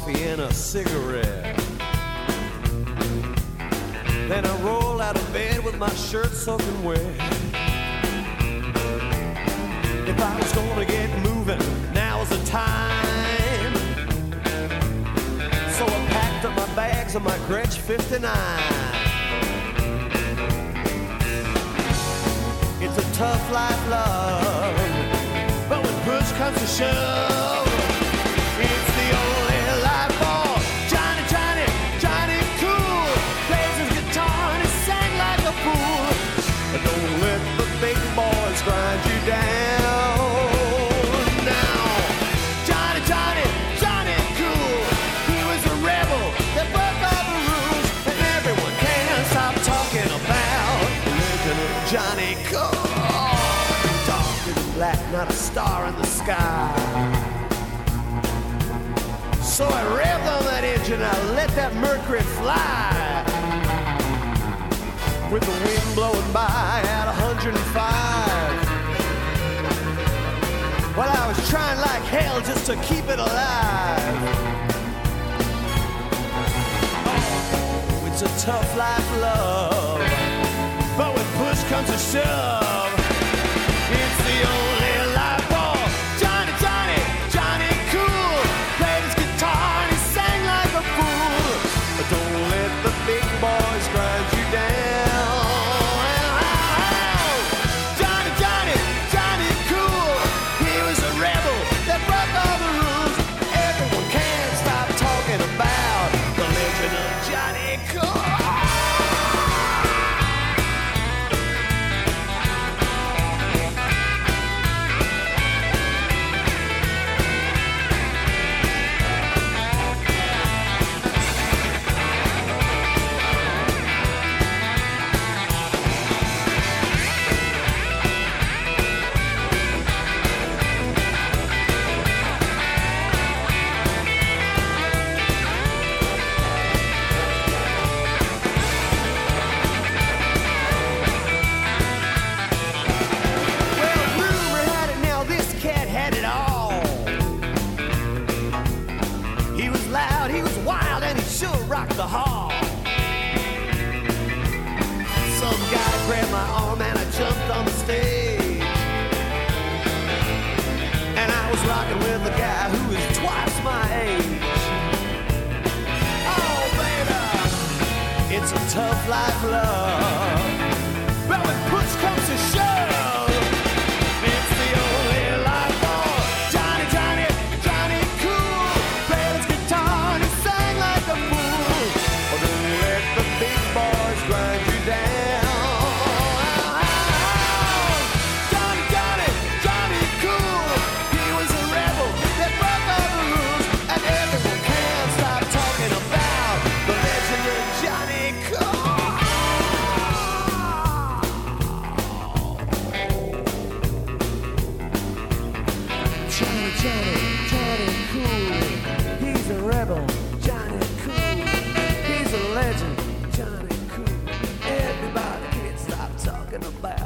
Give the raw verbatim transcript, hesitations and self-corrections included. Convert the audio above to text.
coffee and a cigarette. Then I roll out of bed with my shirt soaking wet. If I was gonna get moving, now's the time. So I packed up my bags and my Gretsch fifty-nine. It's a tough life, love, but when push comes to shove, it's the only life for Johnny, Johnny, Johnny Cool. Plays his guitar and he sang like a fool. But don't let the big boys grind you down. Now, Johnny, Johnny, Johnny Cool. He was a rebel that broke all the rules, and everyone can't stop talking about the legend of Johnny Cool. Black, not a star in the sky. So I revved on that engine, I let that Mercury fly. With the wind blowing by at one hundred five. Well, I was trying like hell just to keep it alive. Oh, it's a tough life, love, but when push comes to shove, it's the only life for Johnny, Johnny, Johnny Cool. Played his guitar and he sang like a fool. But don't let the big boys grind you down. Johnny, Johnny, Johnny Cool. He was a rebel that broke all the rules. Everyone can't stop talking about the legend of Johnny Cool. Rock the hall. Some guy grabbed my arm and I jumped on the stage. And I was rocking with a guy who is twice my age. Oh, baby, it's a tough life, love, but when push comes to shove, it's the only life for Johnny, Johnny, Johnny Cool. Played his guitar and he sang like a fool. The big boys grind you down. Johnny, Johnny, Johnny Cool. He was a rebel that broke all the rules, and everyone can't stop talking about the legend of Johnny Cool. Johnny, Johnny, Johnny Cool. He's a rebel. Johnny Cool. He's a legend. Johnny Cool. Everybody can't stop talking about